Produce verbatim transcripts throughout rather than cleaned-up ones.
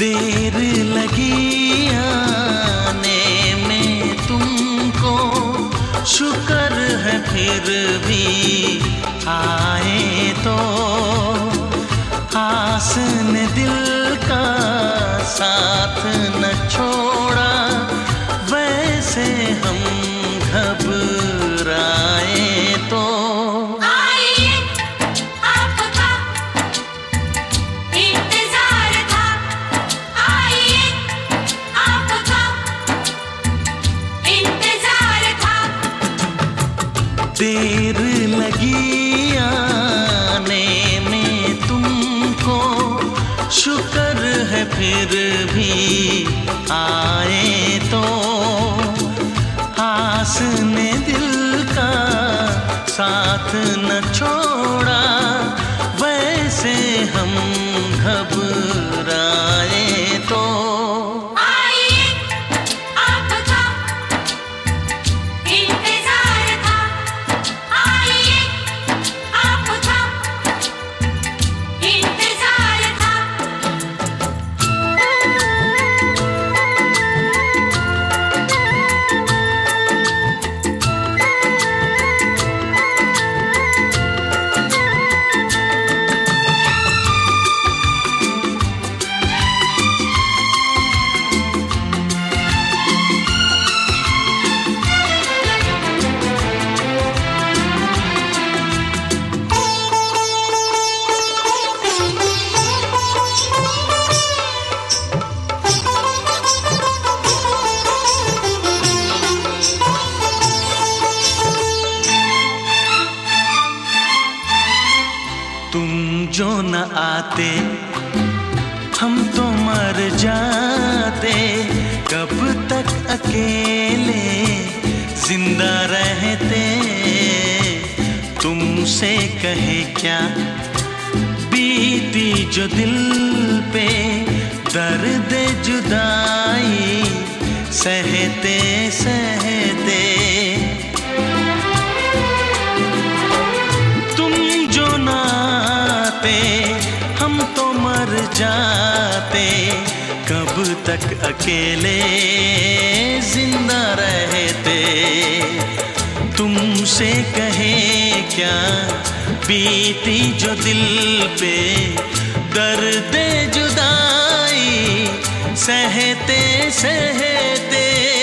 देर लगी आने में तुमको, शुक्र है फिर भी आए तो। आस ने दिल का साथ न छोड़ा, वैसे हम घबराए तो। देर लगी आने में तुमको, शुक्र है फिर भी आए तो। आस ने दिल का साथ न छोड़ा, वैसे हम घबराए तो। जो न आते हम तो मर जाते, कब तक अकेले जिंदा रहते। तुमसे कहे क्या बीती जो दिल पे, दर्द जुदाई सहते सहते। हम तो मर जाते, कब तक अकेले जिंदा रहते। तुमसे कहे क्या बीती जो दिल पे, दर्द जुदाई सहते सहते।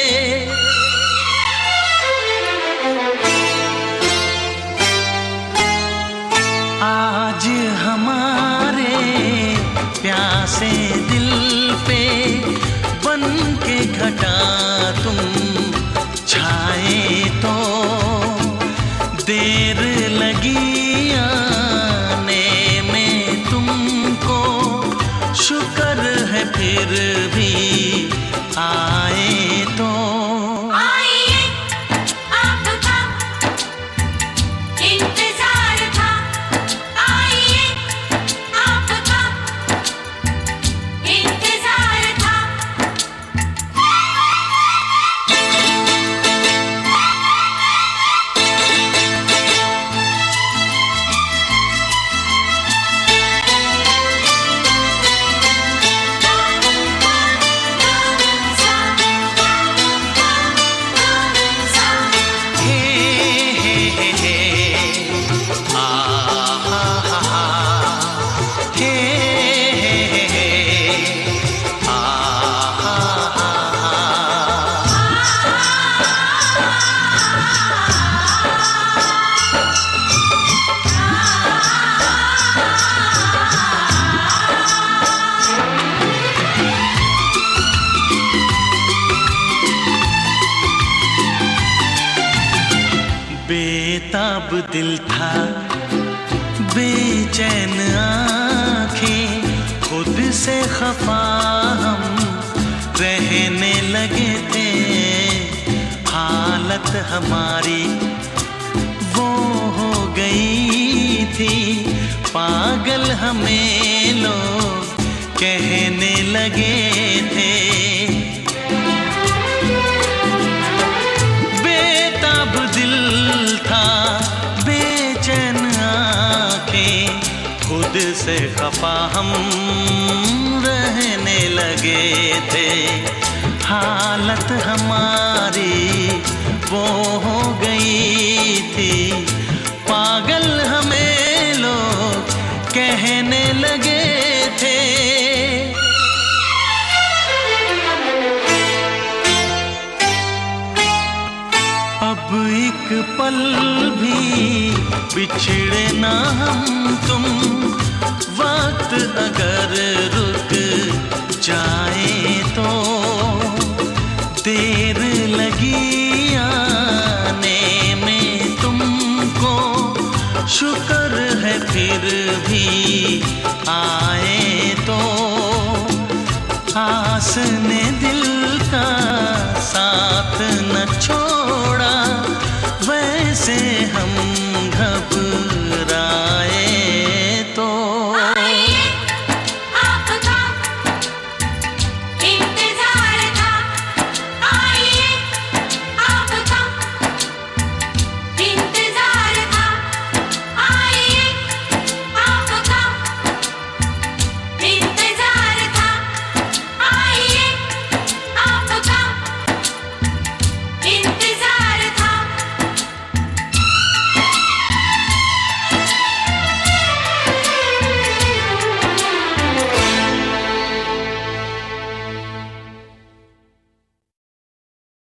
आज हमारे प्यासे दिल पे बन के घटा तुम छाए तो। देर लगी आने में तुमको, शुक्र है फिर भी आए तो। बेताब दिल था, बेचैन आँखें, खुद से खफा हम रहने लगे थे। हालत हमारी वो हो गई थी, पागल हमें लोग कहने लगे थे। बेताब दिल था, बेचैन आँखें, खुद से खफा हम रहने लगे थे। हालत हमारी वो हो गई थी, पागल हमें लोग कहने लगे थे। अब एक पल भी बिछड़े ना हम तुम, वक्त अगर रुक जाए तो देर लगी आने में तुमको, शुक्र है फिर भी आए तो। आस ने दिल का साथ न छोड़ा, वैसे हम